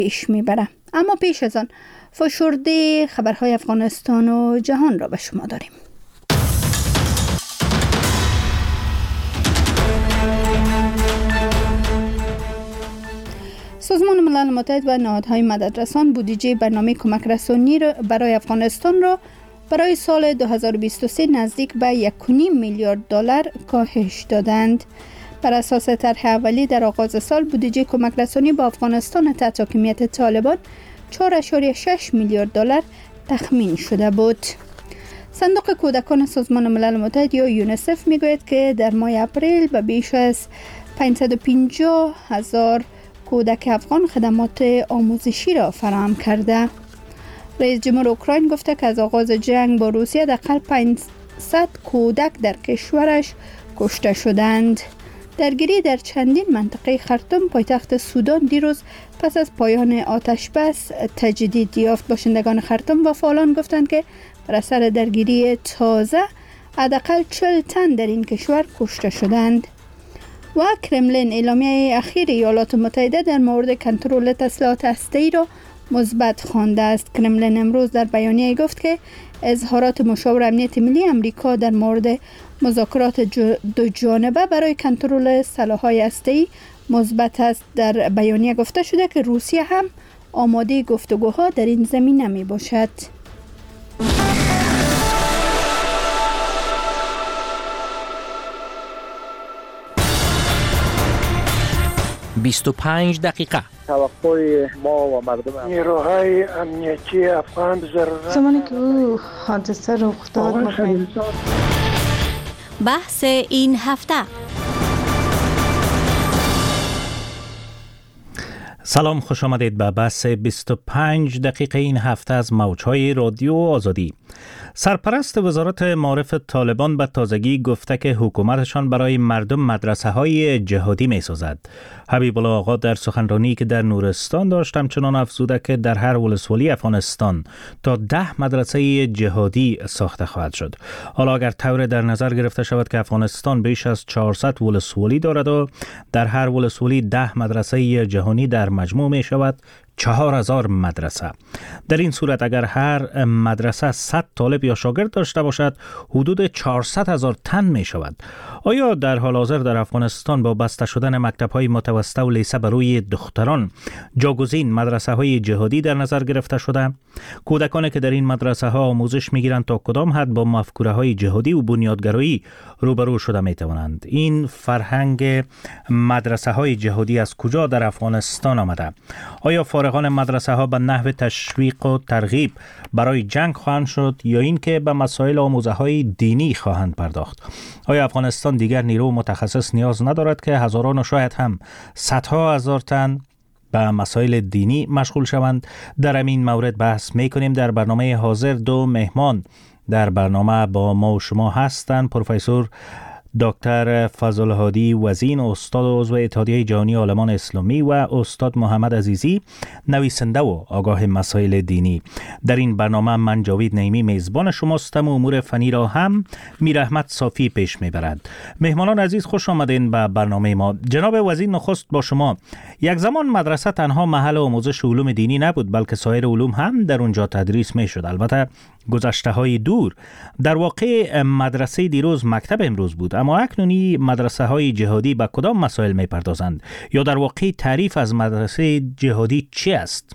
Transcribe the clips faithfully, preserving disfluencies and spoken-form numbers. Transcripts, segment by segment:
پیش میبره. اما پیش از آن فشرده خبرهای افغانستان و جهان را به شما داریم. سازمان ملل متحد و نهادهای مددرسان بودجه برنامه کمک رسانی برای افغانستان را برای سال دو هزار و بیست و سه نزدیک به یک و نیم میلیارد دلار کاهش دادند. بر اساس طرح اولی در آغاز سال بودجه کمک رسانی با افغانستان تحت حاکمیت طالبان چهار ممیز شش میلیارد دلار تخمین شده بود. صندوق کودکان سازمان ملل متحد یا یونیسف میگوید که در ماه اپریل به بیش از پانصد و پنجاه هزار کودک افغان خدمات آموزشی را فراهم کرده. رئیس جمهور اوکراین گفته که از آغاز جنگ با روسیه حداقل پانصد کودک در کشورش کشته شدند. درگیری در چندین منطقه خرطوم پایتخت سودان دیروز پس از پایان آتش بس تجدید یافت. باشندگان خرطوم و فعالان گفتند که بر اثر درگیری تازه حداقل چهل تن در این کشور کشته شدند. و کرملین اعلامیه اخیر ایالات متحده در مورد کنترل تسلیحات هسته‌ای را مثبت خوانده است. کرملین امروز در بیانیه گفت که اظهارات مشاور امنیت ملی امریکا در مورد مذاکرات دو جانبه برای کنترل سلاح‌های هسته‌ای مثبت است. در بیانیه گفته شده که روسیه هم آماده گفتگوها در این زمینه می باشد. بیست و پنج دقیقه. توقع ما و مردم نیروهای امنیتی افغان ضرورت زمانی که او حادثه رخ داد بحث این هفته. سلام، خوش آمدید به بحث بیست و پنج دقیقه این هفته از موجهای رادیو آزادی. سرپرست وزارت معارف طالبان به تازگی گفته که حکومتشان برای مردم مدرسه های جهادی می سازد. حبیب الله آقا در سخنرانی که در نورستان داشت همچنان افزوده که در هر ولسوالی افغانستان تا ده مدرسه جهادی ساخته خواهد شد. حالا اگر طور در نظر گرفته شود که افغانستان بیش از چهارصد ولسوالی دارد و در هر ولسوالی ده مدرسه جهانی در مجموع می شود چهار هزار مدرسه. در این صورت اگر هر مدرسه صد طالب یا شاگرد داشته باشد حدود چهارصد هزار تن می شود. آیا در حال حاضر در افغانستان با بسته شدن مکتب های متوسط و لیسه برای دختران جاگزین مدرسه های جهادی در نظر گرفته شده؟ کودکانی که در این مدرسه ها آموزش می گیرند تا کدام حد با مفکوره های جهادی و بنیادگرایی روبرو شده می توانند؟ این فرهنگ مدرسه های جهادی از کجا در افغانستان آمده؟ آیا فارغان مدرسه ها به نحو تشویق و ترغیب برای جنگ خواهند شد یا اینکه به مسائل آموزه های دینی خواهند پرداخت؟ آیا افغانستان دیگر نیرو متخصص نیاز ندارد که هزاران و شاید هم صدها هزار تن به مسائل دینی مشغول شوند؟ در همین مورد بحث میکنیم. در برنامه حاضر دو مهمان در برنامه با ما و شما هستند. پروفسور دکتر فضل هادی وزین، استاد و عضو اتحادیه جهانی عالمان اسلامی، و استاد محمد عزیزی، نویسنده و آگاه مسائل دینی. در این برنامه من جاوید نعیمی میزبان شماستم و امور فنی را هم میر احمد صافی پیش میبرد. مهمانان عزیز خوش آمدین به برنامه ما. جناب وزین، نخست با شما. یک زمان مدرسه تنها محل آموزش علوم دینی نبود بلکه سایر علوم هم در اونجا تدریس میشد. البته گذشته های دور. در واقع مدرسه دیروز مکتب امروز بود، اما اکنونی مدرسه های جهادی به کدام مسائل می پردازند؟ یا در واقع تعریف از مدرسه جهادی چی است؟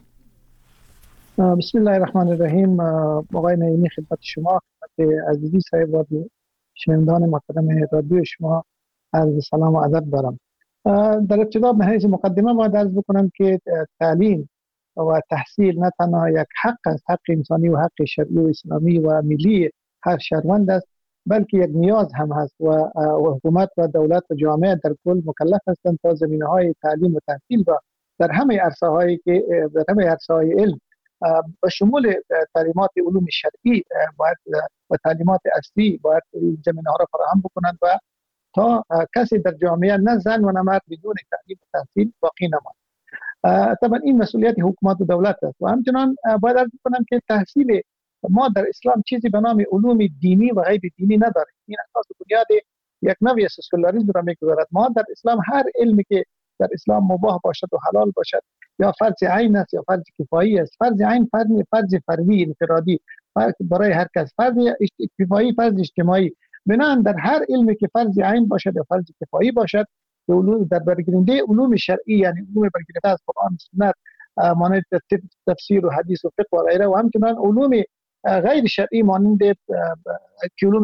بسم الله الرحمن الرحیم. آقای نعیمی، خدمت شما، خدمت عزیزی صاحب و شنوندگان محترم رادیو شما عرض سلام و ادب دارم. در ابتدا به حیث مقدمه باید عرض بکنم که تعلیم و تحصیل نه تنها یک حق است، حق انسانی و حق شرعی و اسلامی و ملی هر شهروند است، بلکه یک نیاز هم هست و حکومت و دولت و جامعه در کل مکلف هستند تا زمینه‌های تعلیم و تحصیل را در همه عرصه‌هایی که در همه عرصه‌های علم به شمول تعلیمات علوم شرعی باید و تعلیمات اصلی باید زمینه‌ها را فراهم بکنند و تا کسی در جامعه نه زن و نه مرد بدون تعلیم و تحصیل باقی نماند. طبعا این مسئولیت حکومت و دولت است و همچنان باید عرض کنم که تحصیل ما در اسلام چیزی به نام علوم دینی و غیر دینی نداریم. این اساس بنیاد یک نوع سکولاریسم را میگذارد. ما در اسلام هر علمی که در اسلام مباح باشد و حلال باشد یا فرض عین است یا فرض کفایی است. فرض عین فرض فرض فردی انفرادی برای هر کس، فرض کفایی فرض اجتماعی. بنابراین در هر علمی که فرض عین باشد یا فرض کفایی باشد، علوم در برگیرنده علوم شرعی یعنی علوم برگیرنده از قرآن سنت مانند تفسیر و حدیث و فقه و غیره، و همچنین علوم غیر شرعی مانند علوم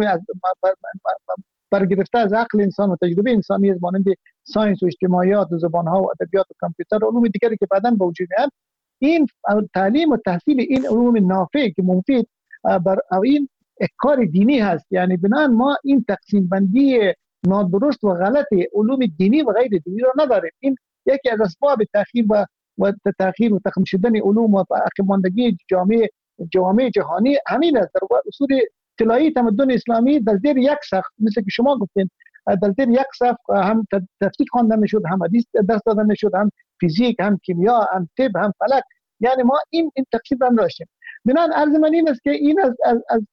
برگرفته از عقل انسان و تجربه انسانی مانند ساینس و اجتماعیات و زبان‌ها و ادبیات و کامپیوتر و علوم دیگری که بعداً به وجود میاد، این تعلیم و تحصیل این علوم نافع که مفید بر این کار دینی هست. یعنی بنابراین ما این تقسیم بندی نادرست و غلط علوم دینی و غیر دینی را نداریم. این یکی از اسباب تأخیر و و تأخیر و تخم شدن علوم و عقب ماندگی جامعه جامعه جهانی همین است. در اصول اطلاعی تمدن اسلامی در زیر یک سقف، مثل که شما گفتین، در زیر یک سقف هم تفسیر خوانده میشد، هم حدیث درس داده میشد، هم فیزیک، هم کیمیا، هم طب، هم فلک. یعنی ما این این تقسیم را داشتیم. بنابراین عرض من این است که این از از از,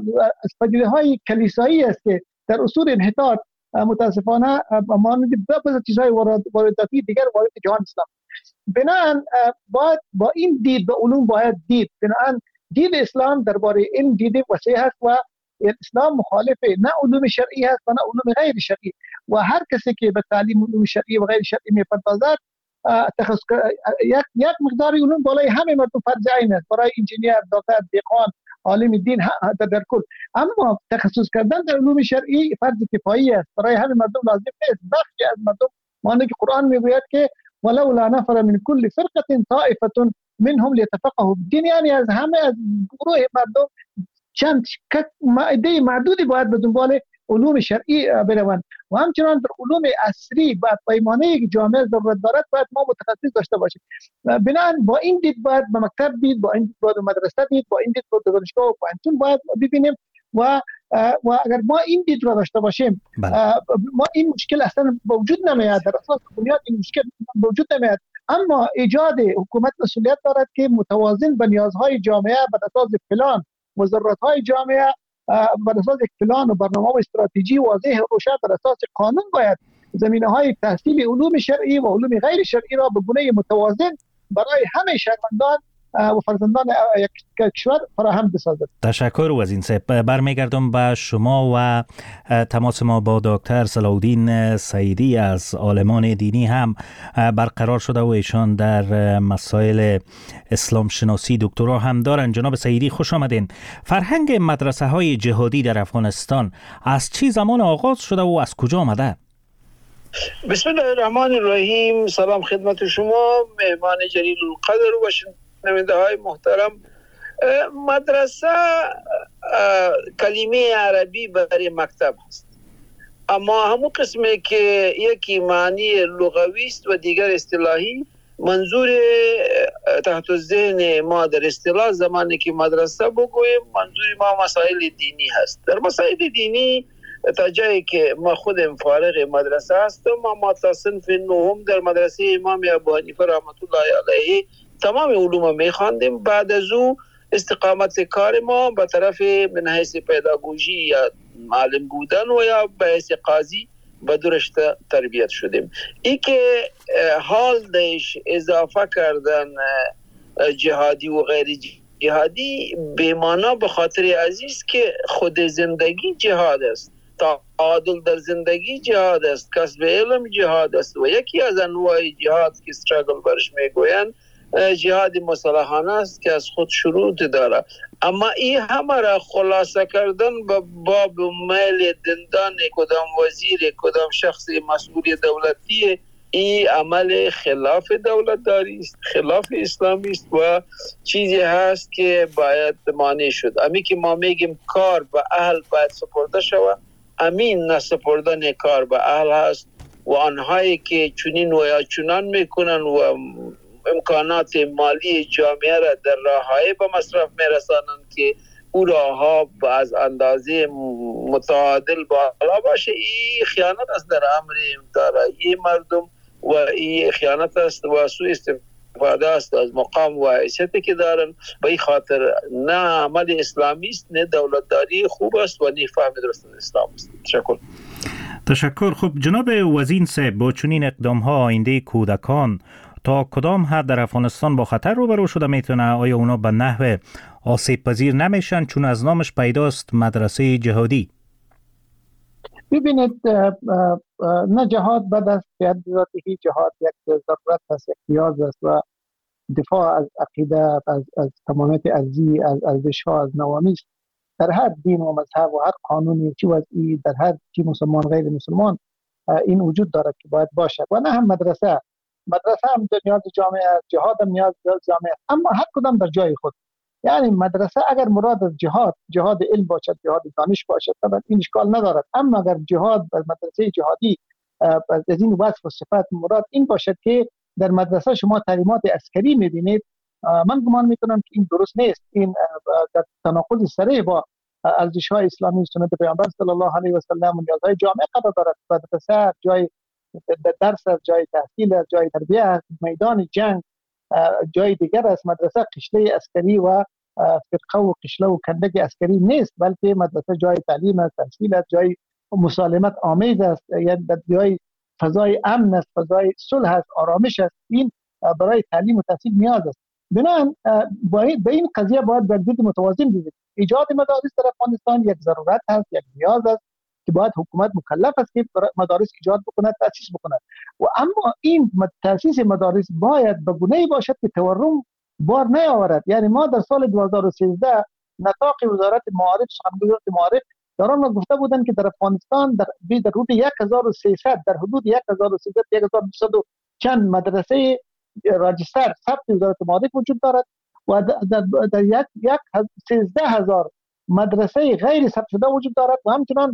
از پدیده‌های کلیسایی است که در اصول انحطاط متاسفانه مانند بعضی چیزهای وارداتی دیگر وارد جهان اسلام. بنابراین باید با این دید به علوم باید دید. بنابراین دید اسلام درباره این دید وسیع است و اسلام مخالف نه علوم شرعی است و نه علوم غیر شرعی، و هر کسی که به تعلیم علوم شرعی و غیر شرعی میپردازد تخصص یک یک مقدار علوم بالای همه مردم فرض عین است، برای انجینیر، دکتر، دهقان، عالم دین در کل. اما تخصص کردن در علوم شرعی فرض کفایی است، برای همه مردم لازم نیست. بخشی از مردم مانند که قرآن میگوید که ولولا نفر من كل فرقه طائفه منهم ليتفقهوا في الدين، یعنی از همه از گروه مردم چند عده معدودی باید به دنبال علوم شرعی بروند. و همچنان در علوم عصری با پیمانه که جامعه ضرورت دارد باید ما متخصص داشته باشیم. بنابراین با این دید باید به مکتب دید، با این دید باید به مدرسه دید، با این دید باید به دانشگاه و پوهنتون باید ببینیم و و اگر ما این دید را داشته باشیم ما این مشکل اصلا وجود نمیاد، در اساس بنیاد این مشکل وجود نمیاد. اما ایجاد حکومت مسئولیت دارد که متوازن به نیازهای جامعه بر اساس پلان و ضرورت‌های جامعه بر اساس یک پلان و برنامه و استراتژی واضح و روشن بر اساس قانون باید زمینه‌های تحصیل علوم شرعی و علوم غیر شرعی را به گونه متوازن برای همه شهروندان و فرزندان یک کشور فراهم بسازد. تشکر وزین صاحب. برمیگردم به شما و تماس ما با دکتر صلاح الدین سعیدی از عالمان دینی هم برقرار شده و ایشان در مسائل اسلام شناسی دکترا هم دارن. جناب سعیدی خوش آمدین. فرهنگ مدرسه های جهادی در افغانستان از چه زمان آغاز شده و از کجا آمده؟ بسم الله الرحمن الرحیم. سلام خدمت شما مهمان جلیل القدر و شنونده های محترم. مدرسه کلمه عربی برای مکتب هست، اما همون قسمه که یکی معنی لغوی است و دیگر اصطلاحی. منظور تحت ذهن ما در اصطلاح زمانی که مدرسه بگویم منظور ما مسائل دینی هست. در مسائل دینی تا جایی که ما خودم فارغ مدرسه هستم، ما تا صنف نهم در مدرسه امام ابو حنیفه رحمت الله علیه تمام علوم میخواندیم. بعد از او استقامت کار ما به طرف من حیث پداگوژی یا معلم بودن و یا به حیث قاضی به درشت تربیت شدیم. ای که حال دهش اضافه کردن جهادی و غیر جهادی بیمانا به خاطر عزیز که خود زندگی جهاد است، تعادل در زندگی جهاد است، کسب علم جهاد است و یکی از انواع جهاد که استراگل برش میگوین جهاد مسلحانه است که از خود شروط داره. اما این همه را خلاصه کردن به باب میل دندان کدام وزیر کدام شخص مسئول دولتی، این عمل خلاف دولتداری است، خلاف اسلامی است و چیزی هست که باید مانع شد. امی که ما میگیم کار به اهل باید سپرده شود، امین نسپردن کار به اهل هست و آنهایی که چنین و یا چنان میکنن و امکانات مالی جامعه را در راههای به مصرف میرسانند که او راهها از اندازه متعادل بالا باشه، این خیانت است در امر دارایی مردم و این خیانت است و سوء استفاده است از مقام و حیثیتی که دارن. به این خاطر نه عمل اسلامی است، نه دولتداری خوب است و نه فهم درست اسلام است. تشکر. تشکر. خب جناب وزین صاحب، با چنین اقدام ها آینده کودکان تا کدام حد در افغانستان با خطر روبرو شده میتونه؟ آیا اونا به نحو آسیب پذیر نمیشن چون از نامش پیداست مدرسه جهادی؟ ببینید نه جهاد بد است، به حد ذاتی جهاد یک ضرورت است، یک نیاز است و دفاع از عقیده، از از تمامیت ارضی، از ارزش‌ها، از نوامیس در هر دین و مذهب و هر قانونی چی وضعی در هر چی مسلمان غیر مسلمان این وجود دارد که باید باشد و نه هم مدرسه مدرسه هم نیاز جامعه است، جهاد هم نیاز جامعه است، اما هر کدام در جای خود. یعنی مدرسه اگر مراد از جهاد جهاد علم باشد، جهاد دانش باشد، طبعا این اشکال ندارد، اما اگر جهاد در مدرسه جهادی از این وصف و صفات مراد این باشد که در مدرسه شما تعلیمات عسکری می‌بینید، من گمان می‌کنم که این درست نیست. این در تناقض صریح با ارزش‌های اسلامی سنت پیامبر صلی الله علیه و سلم و نیازهای جامعه قرار دارد. مدرسه جای درس، جای تحصیل، جای تربیت، میدان جنگ جای دیگر است. مدرسه قشله عسکری و فرقه و قشله و کندک عسکری نیست، بلکه مدرسه جای تعلیم است، تحصیل است، جای مسالمت آمیز است، یعنی جای فضای امن است، فضای صلح است، آرامش است. این برای تعلیم و تحصیل نیاز است. بنابراین به این قضیه باید برگرد متوازن بودید. ایجاد مدارس در افغانستان یک ضرورت است، یک نیاز است که باید حکومت مکلف است که مدارس ایجاد بکند، تأسیس بکند. و اما این تأسیس مدارس باید به گونه‌ای باشد که تورم بار نیاورد. یعنی ما در سال دو هزار و سیزده نطاق وزارت معارف، سخنگوی وزارت معارف در آن گفته بودند که در افغانستان در در حدود یک هزار و سیصد در حدود یک هزار و سیصد یک هزار و دویست چند مدرسه راجستر ثبت وزارت معارف وجود دارد و در, در یک یک سیزده هزار مدرسه غیر ثبت شده وجود دارد و همچنان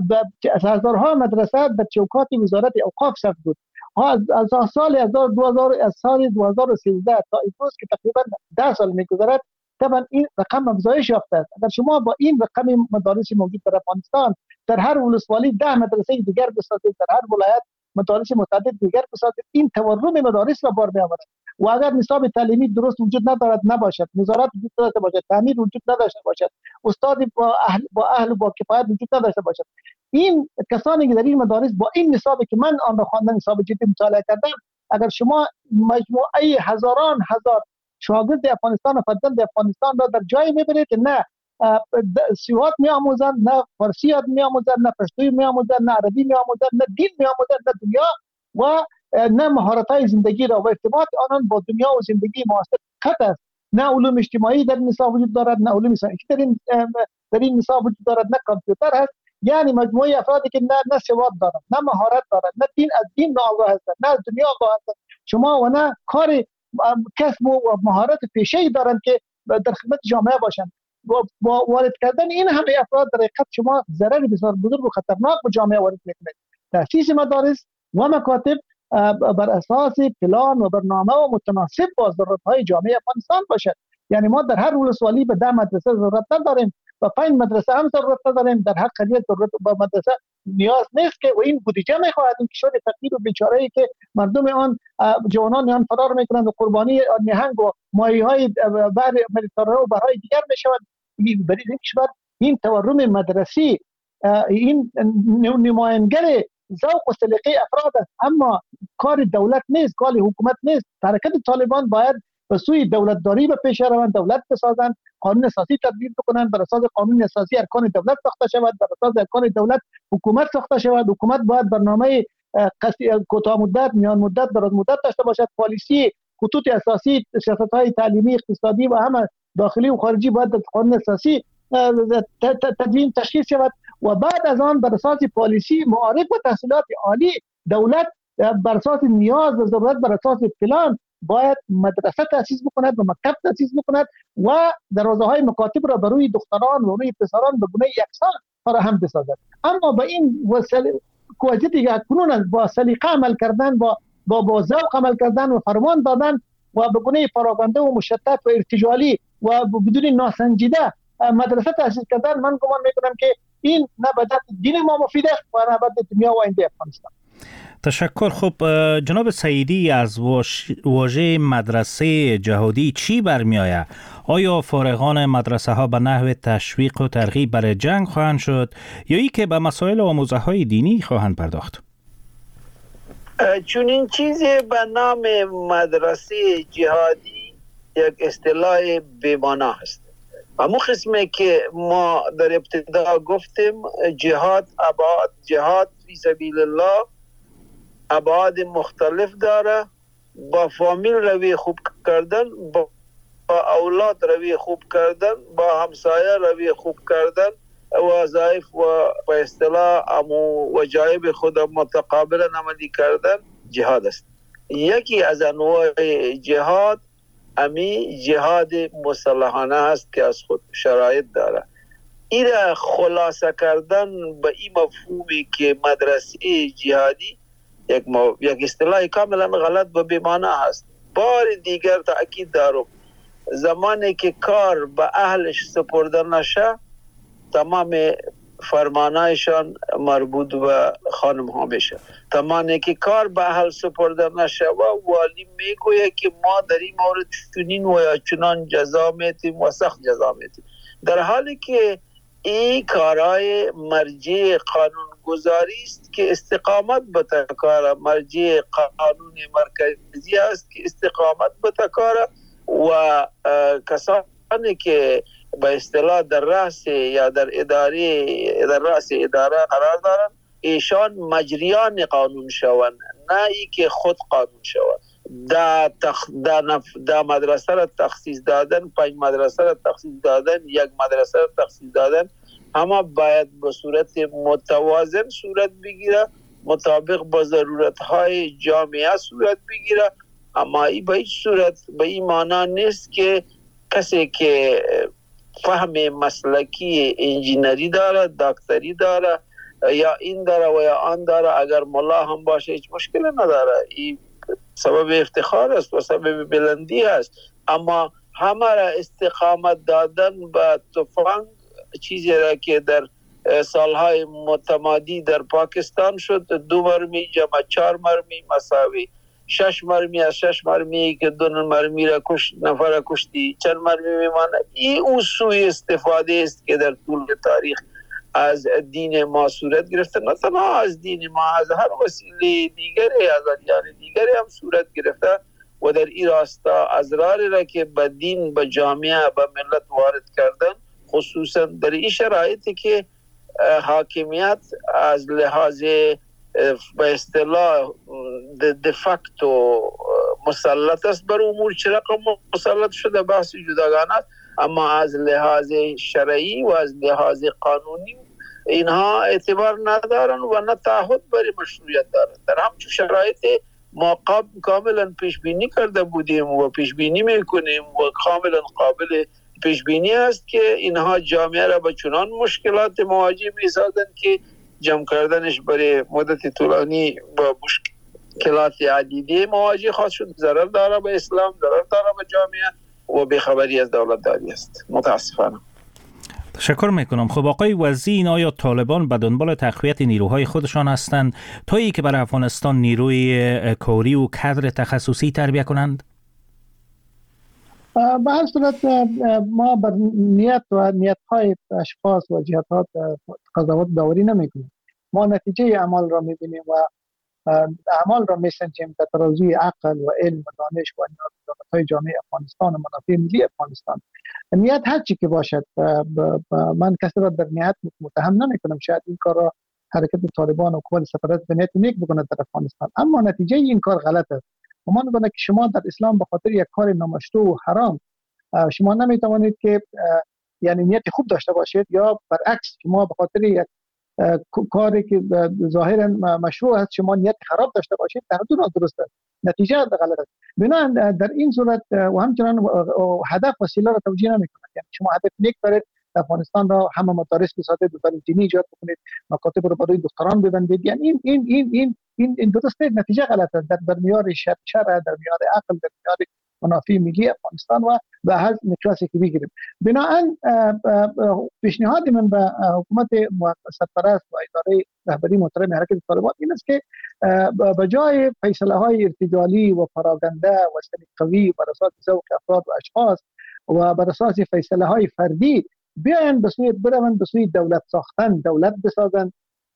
هزارها مدرسه در چوکات وزارت اوقاف ثبت بود. از از سال دو هزار از سال دو هزار و سیزده تا امروز که تقریبا ده سال میگذرد، طبعا این رقم افزایش یافته است. اگر شما با این رقم مدارس موجود در افغانستان در هر ولسوالی ده مدرسه دیگر بسازید، در هر ولایت مدارس متعدد دیگر بسازید، این تورم مدارس را بار میآورد. و اگر نصاب تعلیمی درست وجود ندارد نباشد، نظارت وجود نداشته باشد، تعمیر وجود نداشته باشد، استاد با اهل با اهل و با کفایت وجود نداشته باشد، این کسانی که در این مدارس با این نصابی که من آن را خواندم، نصاب جدی مطالعه کردم، اگر شما مجموعه هزاران هزار شاگرد افغانستان و فرزند افغانستان را در جایی میبرید که نه سواد میآموزند، نه فارسی یاد میآموزند، نه پشتویی میآموزند، نه عربی میآموزند، نه دین میآموزند، نه دنیا و نه مهارت‌های زندگی را و ارتباط آنان با دنیا و زندگی معاصر قطع است. نه علوم اجتماعی در نصاب وجود دارد، نه علوم سنتی در این در این نصاب وجود دارد، نه کامپیوتر هست. یعنی مجموعه افرادی که نه نه سواد دارند، نه مهارت دارند، نه دین از دین آگاه هستند، نه از دنیا آگاه هستند شما و نه کار کسب و مهارت پیشه‌ای دارند که در خدمت جامعه باشند. با وارد کردن این همه افراد در حقیقت شما ضرر بسیار بزرگ و خطرناک به جامعه وارد میکنید. تأسیس مدارس و مکاتب بر اساس پلان و برنامه و متناسب با ضرورت‌های جامعه افغانستان باشد. یعنی ما در هر ولسوالی به ده مدرسه ضرورت نداریم و پنج مدرسه هم ضرورت نداریم، در هر قریه ضرورت به مدرسه نیاز نیست که و این بودجه می‌خواهد. این کشور فقیر و بیچاره‌ای که مردم آن جوانان آن فرار میکنند و قربانی نهنگ و ماهی‌های بحر مدیترانه و بحرهای دیگر میشوند. برای این کشور این تورم مدرسی این نماینگر ذوق و سلیقه افراد است، اما کار دولت نیست، کار حکومت نیست. حرکت طالبان باید به سوی دولتداری به پیش روند، دولت بسازند، قانون اساسی تدبیر بکنند، بر اساس قانون اساسی ارکان دولت ساخته شود، بر اساس ارکان دولت حکومت ساخته شود. حکومت باید برنامه کوتاه مدت، میان مدت، دراز مدت داشته باشد. پالیسی، خطوط اساسی، سیاست‌های تعلیمی، اقتصادی و هم داخلی و خارجی باید در قانون اساسی تدوین تشخیص شود و بعد از آن بر اساس پالیسی معارف و تحصیلات عالی دولت بر اساس نیاز و ضرورت بر اساس پلان باید مدرسه تأسیس بکند و مکتب تأسیس بکند و دروازه‌های مکاتب را برای دختران و روی پسران به گونه یکسان فراهم بسازد. اما با این وسیله کوجتی که کنون با سلیقه عمل کردن، با با با ذوق عمل کردن و فرمان دادن و به گونه پراکنده و مشتت و ارتجالی و بدون ناسنجیده مدرسه تأسیس کردن، من گمان میکنم که این نه به دین ما مفید است و نه به دنیا و آینده افغانستان. تشکر. خب جناب سعیدی، از واژه مدرسه جهادی چی برمی آید؟ آیا فارغان مدرسه ها به نحو تشویق و ترغیب برای جنگ خواهند شد یا ای که به مسائل آموزه های دینی خواهند پرداخت؟ چون این چیزی به نام مدرسه جهادی یک اصطلاح بی‌معنی است. همون قسمه که ما در ابتدا گفتیم جهاد ابعاد، جهاد فی سبیل الله ابعاد مختلف داره. با فامیل روی خوب کردن، با اولاد روی خوب کردن، با همسایه روی خوب کردن، وظایف و به اصطلاح امو وجایب خود متقابلا عملی کردن جهاد است. یکی از انواع جهاد امی جهاد مسلحانه است که از خود شرایط داره. این را خلاصه کردن به این مفهومی که مدرسه جهادی یک, مو... یک اصطلاح کاملا غلط و بی‌معنی است. بار دیگر تأکید دارم زمانی که کار به اهلش سپرده نشه تمام فرمانایشان مربوط به خانم ها میشه. زمانی که کار به اهل سپرده نشه و والی میگویه که ما در این مورد چنین و یا چنان جزا میتیم و سخت جزا میتیم، در حالی که این کارهای مرجع قانون گذاری است که استقامت به تکاره، مرجع قانون مرکزی است که استقامت به تکاره و کسانی که به اصطلاح در رأس یا در اداره در رأس اداره قرار دارن ایشان مجریان قانون شوند، نه ای که خود قانون شوند. دا, تخ... دا, نف... دا مدرسه را تخصیص دادن، پنج مدرسه را تخصیص دادن، یک مدرسه را تخصیص دادن، همه باید به صورت متوازن صورت بگیره، مطابق با ضرورت های جامعه صورت بگیره. اما ای به هیچ صورت به این معنی نیست که کسی که فهم مسلکی انجینری داره، دکتری داره یا این داره و یا آن داره، اگر ملا هم باشه هیچ مشکل نداره. این سبب افتخار است و سبب بلندی است. اما همه را استقامت دادن به تفنگ، چیزی را که در سالهای متمادی در پاکستان شد، دو مرمی جمع چهار مرمی مساوی شش مرمی از شش مرمی که دو مرمی را کش نفر را کشتی چند مرمی میمانه. این اون سوی استفاده است که در طول تاریخ از دین ما صورت گرفته، نه تنها از دین ما، از هر وسیله دیگری، از ادیان دیگری هم صورت گرفته و در این راستا ازراری را که به دین، به جامعه، به ملت وارد کردن، خصوصا در این شرایطی که حاکمیت از لحاظ به اصطلاح دفکتو مسلط است بر امور، چه رقم مسلط شده بحث جداگانه است، اما از لحاظ شرعی و از لحاظ قانونی اینها اعتبار ندارن و نه تعهد برای مشروعیت دارن. در همچون شرایط ما کاملا پیش بینی کرده بودیم و پیش بینی میکنیم و کاملا قابل پیش بینی است که اینها جامعه را به چنان مشکلات مواجه میسازن که جمع کردنش برای مدت طولانی با مشکلات عدیده مواجه خواهد شد. ضرر داره به اسلام، ضرر داره به جامعه و بیخبری از دولت داری است. متاسفانه. تشکر میکنم. خب آقای وزین، آیا طالبان به دنبال تقویت نیروهای خودشان هستند تا ای که برای افغانستان نیروی کاری و کادر تخصصی تربیت کنند؟ به هر صورت ما بر نیت و نیت‌های اشخاص و جهات قضاوت داوری نمی‌کنیم. ما نتیجه اعمال را می‌بینیم و اعمال را می‌سنجیم به ترازوی عقل و علم و دانش و نیازهای جامعه افغانستان و منافع ملی افغانستان. نیت هر چی که باشد، من کسی را در نیت متهم نمی‌کنم. شاید این کار را حرکت طالبان و حکومت سفارت به نیت نیک بکنند در افغانستان، اما نتیجه این کار غلط است. گمان می‌کنم که شما در اسلام به خاطر یک کار نامشروع و حرام شما نمی‌توانید که یعنی نیت خوب داشته باشید، یا برعکس شما به خاطر یک کاری که ظاهرا مشروع است شما نیت خراب داشته باشید، در دو نادرست است، نتیجه غلط است. بنا در این صورت و همچنان هدف وسیله را توجیه نمی‌کنید. یعنی شما هدف نیک دارید افغانستان را همه مدارس بسازید، دکتر دینی ایجاد بکنید، مکاتب رو برای دکتران ببندید، یعنی این این این این این, این درست نتیجه غلط است. در برمیار شرع شرع در میار عقل، در میار منافع ملی افغانستان و به هر مقیاسی که بگیریم. بنابراین پیشنهاد من به حکومت سرپرست و اداره رهبری محترم حرکت طالبان این است که به جای فیصله های ارتجالی و پراگنده و سلیقه‌ای بر اساس ذوق افراد و اشخاص و بر اساس فیصله های فردی بیاین به سوی بروند به سوی دولت ساختن، دولت بسازند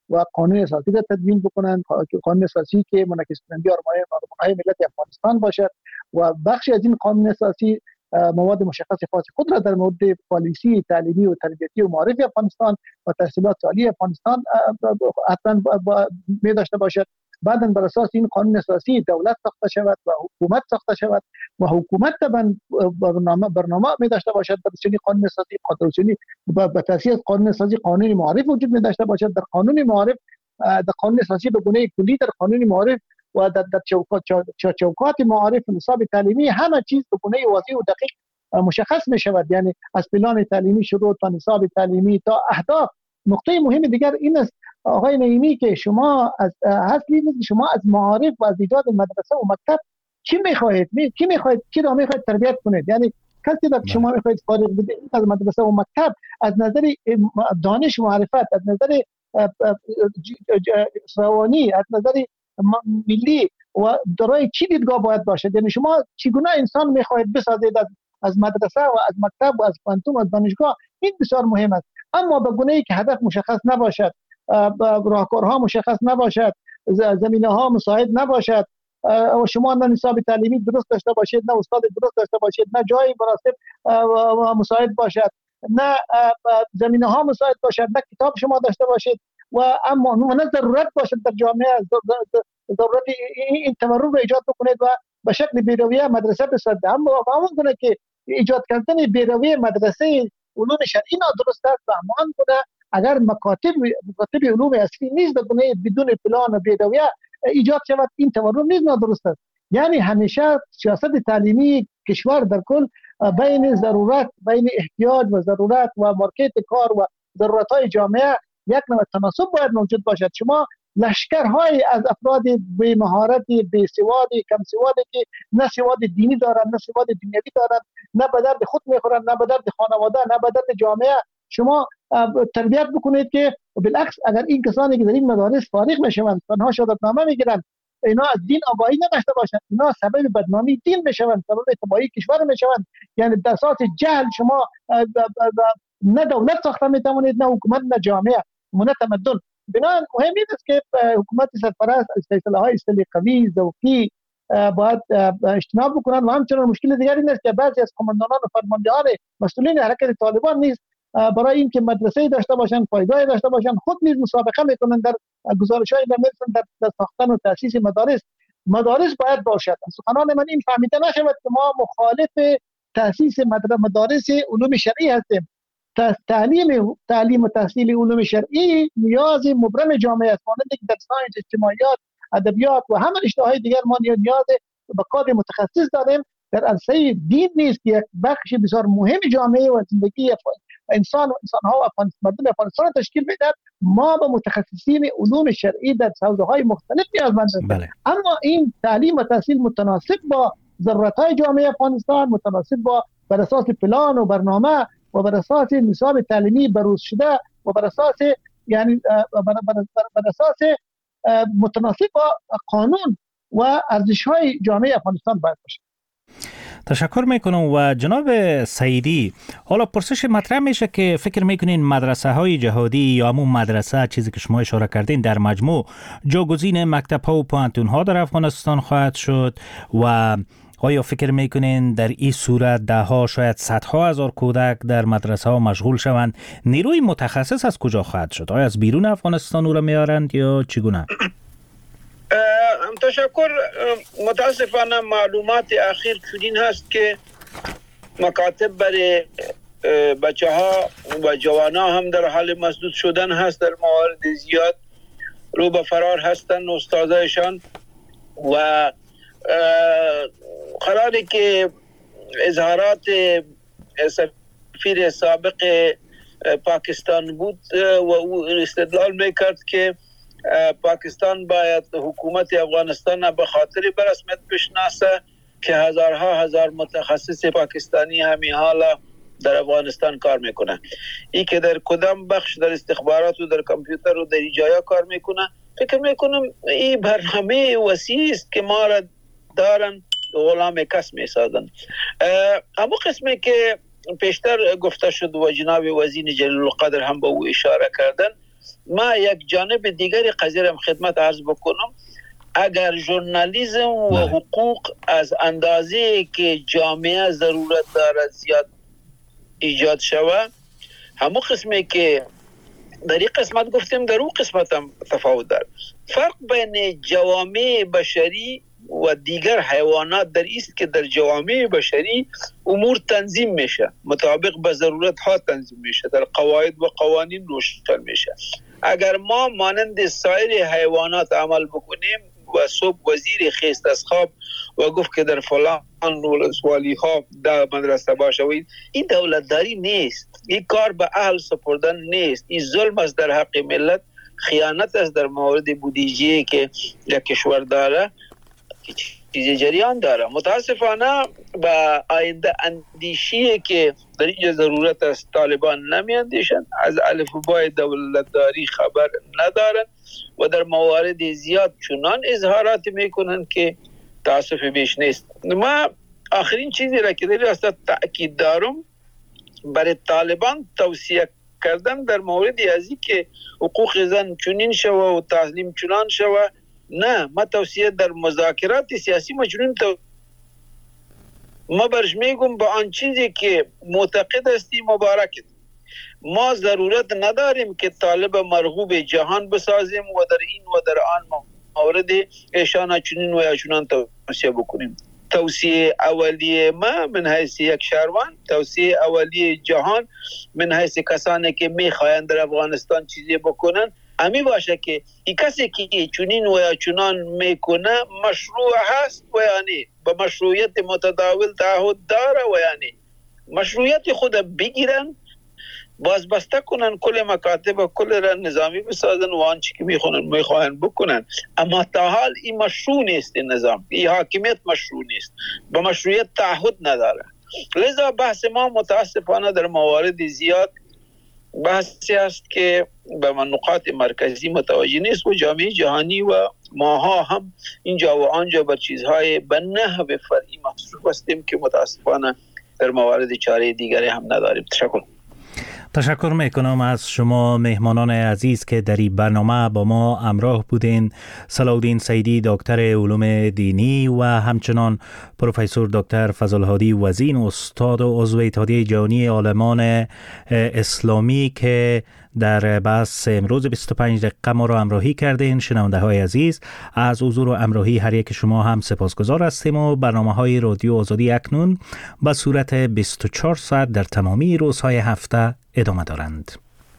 و قانون اساسی را تدوین بکنند، قانون اساسی که منعکس کننده آرمان‌های ملت افغانستان باشد و بخشی از این قانون اساسی مواد مشخص خاص خود را در مورد پالیسی تعلیمی و تربیتی و معرفی افغانستان و تحصیلات عالی افغانستان حتما می داشته باشد. بعداً بر اساس این قانون اساسی دولت ساخته شود و حکومت ساخته شود و حکومت برنامه برنامه می داشته باشد در چنین قانون اساسی قانونی به تاسیس قانون اساسی قانون معرف وجود می داشته باشد. در قانون معرف در قانون اساسی به گونه کلی در قانون معرف و در در چوکات چوکات معارف و نصاب تعلیمی همه چیز به گونه واضح و دقیق مشخص می شود. یعنی از پلان تعلیمی شروع تا نصاب تعلیمی تا اهداف. نقطه مهم دیگر این است آقای نعیمی که شما از اصلی نیست شما از معارف و از ایجاد مدرسه و مکتب چی میخواهید؟ می کی میخواهید کی را میخواهید تربیت کنید؟ یعنی کسی که شما میخواهید فارغ بدید از مدرسه و مکتب از نظر دانش معرفت، از نظر روانی، از نظر ملی و دارای چی دیدگاه باید باشد؟ یعنی شما چگونه انسان میخواهید بسازید از از مدرسه و از مکتب و از پانتوم و از دانشگاه؟ این بسیار مهم است. اما به گونه‌ای که هدف مشخص نباشد، راهکارها مشخص نباشد، زمینه ها مساعد نباشد و شما نه نصاب تعلیمی درست داشته باشید، نه استاد درست داشته باشید، نه جایی مناسب مساعد باشد، نه زمینه ها مساعد باشد، نه کتاب شما داشته باشید و اما نه ضرورت باشد در جامعه ضرورت این تورم رو ایجاد بکنید و به شکل بیرویه مدرسه بسازید. اما همون گونه که ایجاد کردن بیرویه مدرسه علوم شرعی نادرست است و همان گونه اگر مکاتب مکاتب علوم اصلی نیست به گونه بدون پلان و بیرویه ایجاد شود این تورم نیز نادرست است. یعنی همیشه سیاست تعلیمی کشور در کل بین ضرورت بین احتیاج و ضرورت و مارکت کار و ضرورت‌های جامعه یک نوع تناسب باید موجود باشد. شما لشکرهای از افراد بی مهارتی، بی سوادی، کم سوادی که نه سواد دینی دارند، نه سواد دنیوی دارند، نه به درد خود میخورند، نه به درد خانواده، نه به درد جامعه شما تربیت بکنید که بالعکس اگر این کسانی که در این مدارس فارغ میشوند تنها شهادتنامه میگیرند اینا از دین آگاهی نداشته باشند، اینا سبب بدنامی دین میشوند، سبب تباهی کشور میشوند. یعنی در اساس جهل شما نه دولت ساخته میتوانید، نه حکومت، نه جامعه، نه تمدن. بنابراین مهم است که حکومت سرپرست از فیصله‌های سلیقه‌ای ذوقی باید اجتناب بکنند و همچنین مشکل دیگری این است که بعضی از قماندانان و فرماندهان مسئولین حرکت طالبان نیز برای اینکه مدرسه‌ای داشته باشند، پایگاهی داشته باشند، خود نیز مسابقه میکنند در گزارش‌های در در ساختن و تأسیس مدارس. مدارس باید باشد. از سخنان من این فهمیده نشود که ما مخالف تأسیس مدارس علوم شرعی هستیم. تعلیم تعلیم و تحصیل علوم شرعی نیاز مبرم جامعه است. مانند که در ساینس، اجتماعیات، ادبیات و همه رشته‌های دیگر ما نیاز به کادر متخصص داریم. در عرصه دین نیست که یک بخش بسیار مهم جامعه و زندگی انسان و انسان‌ها و افغانستان مردم افغانستان تشکیل میدهد. ما به متخصصین علوم شرعی در حوزه‌های مختلف نیازمند هستیم. بله. اما این تعلیم و تحصیل متناسب با ضرورت‌های جامعه افغانستان، متناسب با بر اساس پلان و برنامه و بر اساس نصاب تعلیمی بروز شده و بر اساس یعنی بر اساس متناسب با قانون و ارزش‌های جامعه افغانستان باید باشه. تشکر میکنم. و جناب سعیدی، حالا پرسش مطرح میشه که فکر میکنین مدرسه های جهادی یا همون مدرسه چیزی که شما اشاره کردین در مجموع جاگزین مکتب ها و پانتون ها در افغانستان خواهد شد و آیا فکر میکنین در این صورت ده ها شاید صدها هزار کودک در مدرسه ها مشغول شوند؟ نیروی متخصص از کجا خواهد شد؟ آیا از بیرون افغانستان او را میارند یا چگونه؟ تشکر. متاسفانه معلومات اخیر چنین هست که مکاتب برای بچه ها و جوان ها هم در حال مسدود شدن هست، در موارد زیاد رو به فرار هستن استادایشان و قراره که اظهارات سفیر سابق پاکستان بود و او استدلال میکرد که پاکستان باید حکومت افغانستان به خاطر به رسمیت بشناسه که هزارها هزار متخصص پاکستانی همین حالا در افغانستان کار میکنه. این که در کدام بخش در استخبارات و در کامپیوتر و در جایا کار میکنه، فکر میکنم این برنامه وسیع است که ما را دارن غلام کس میسازن. اما قسمی که پیشتر گفته شد و جناب وزیر جلیل القدر هم به او اشاره کردن، ما یک جانب دیگری قضیه را خدمت عرض بکنم. اگر ژورنالیسم و حقوق از اندازه که جامعه ضرورت داره زیاد ایجاد شود، همون قسمی که در این قسمت گفتیم در اون قسمت هم تفاوت داره. فرق بین جوامع بشری و دیگر حیوانات در است که در جوامع بشری امور تنظیم میشه، مطابق به ضرورت ها تنظیم میشه، در قواعد و قوانین روشن میشه. اگر ما مانند سایر حیوانات عمل بکنیم و صبح وزیر خیست از خواب و گفت که در فلان ولسوالی ها در مدرسه باشوید، این دولتداری نیست، این کار به اهل سپردن نیست، این ظلم است در حق ملت، خیانت است در مورد بودجه که یک کشور داره، چیز جریان داره. متاسفانه با آینده اندیشی که در اینجا ضرورت است طالبان نمی اندیشن، از الفبای دولتداری خبر ندارن و در موارد زیاد چنان اظهارات میکنن که تاسف بیش نیست. ما آخرین چیزی را که در راست تأکید دارم برای طالبان توصیه کردن در مورد ازی که حقوق زن چنین شوه و تعلیم چنان شوه، نه، ما توصیه در مذاکرات سیاسی مجنون تو ما برش میگم با آن چیزی که معتقد هستی مبارکت. ما ضرورت نداریم که طالب مرغوب جهان بسازیم و در این و در آن مورد ایشان چنین و چنان توصیه بکنیم. توصیه اولیه ما من حیث یک شهروند، توصیه اولیه جهان من حیث کسانی که میخواهند در افغانستان چیزی بکنن امی باشه که این کسی که چنین و یا چنان میکنه مشروع هست و یعنی به مشروعیت متداول تعهد داره و یعنی مشروعیت خود بگیرن، بازبسته کنن، کل مکاتب کل را نظامی بسازن و آنچه که میخونن میخواهن بکنن. اما تا حال این مشروع نیست، این نظام، این حاکمیت مشروع نیست، به مشروعیت تعهد نداره. لذا بحث ما متاسفانه در موارد زیاد بحثی است که به نقاط مرکزی متوجه نیست و جامعه جهانی و ماها هم اینجا و آنجا بر چیزهای به نحو فرعی مصروف هستیم که متاسفانه در موارد چاره دیگری هم نداریم. تشکر. تشکر میکنم از شما مهمانان عزیز که در این برنامه با ما همراه بودین. صلاح‌الدین سیدی دکتر علوم دینی و همچنان پروفسور دکتر فضل‌الهادی وزین استاد و عضو اتحادیه جهانی عالمان اسلامی که در بحث امروز بیست و پنج دقیقه ما را همراهی کردین. شنونده های عزیز، از حضور و همراهی هر یک شما هم سپاسگزار هستیم و برنامه های رادیو آزادی اکنون به صورت بیست و چهار ساعت در تمامی روزهای هفته ادامه دارند.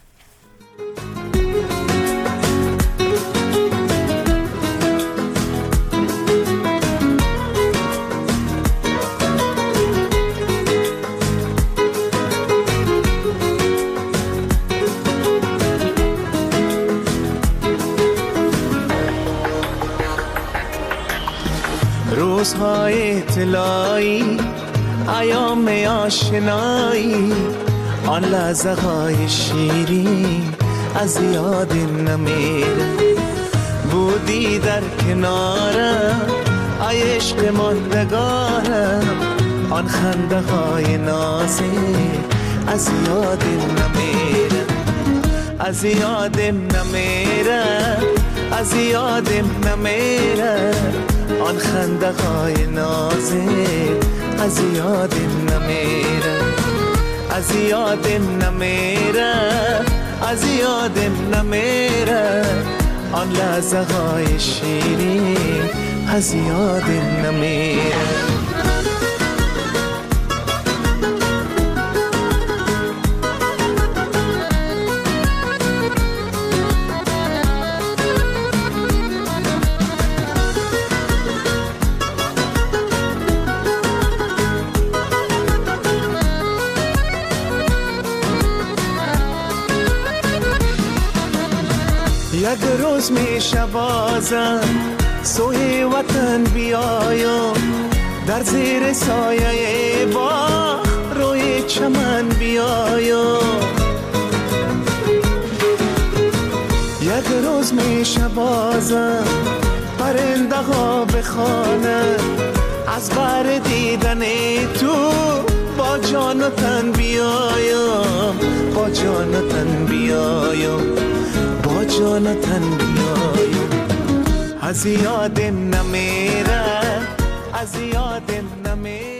روزهای طلایی، ایام آشنایی، آن لحظه های شیرین از یاد نمیره. بودی در کنارم ای عشق ماندگارم، آن خنده های نازک از یاد نمیره، از یادم نمیره، از یادم نمیره. آن خنده های نازک از یادم نمیره، از یادم نمیره، از یادم نمیره. آن لحظه های شیرین از یادم نمیره. یک روز میشه بازم سوی وطن بیایم، در زیر سایه باغ روی چمن بیایم. یک روز میشه بازم پرنده ها بخوانند، از بر دیدن تو با جان و تن بیایم، با جان و تن بیایم. جان و تن بیایم از یاد نمیره از یاد نمیره